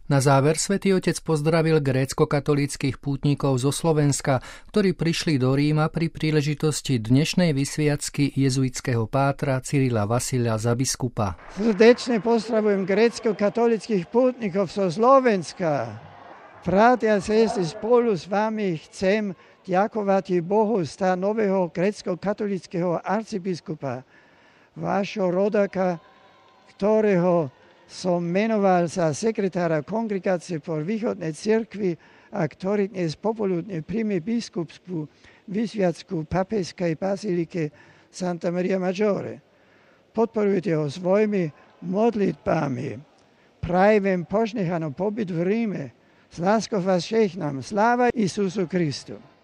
Na záver Svätý Otec pozdravil grécko-katolíckych pútnikov zo Slovenska, ktorí prišli do Ríma pri príležitosti dnešnej vysviacky jezuitského pátra Cyrila Vasila za biskupa. Srdečne pozdravujem grécko-katolíckych pútnikov zo Slovenska. Bratia a sestry, spolu s vami chcem ďakovať Bohu za nového grécko-katolíckeho arcibiskupa, vášho rodáka, ktorého som menoval za sekretára Kongregácie pro východné cirkvi a ktorý dnes popoludne príjme biskupskú vysviacku papeskej bazilike Santa Maria Maggiore. Podporujte ho svojimi modlitbami. Prajem požehnaný pobyt v Ríme. S láskou vás všechnám. Sláva Isusu Kristu.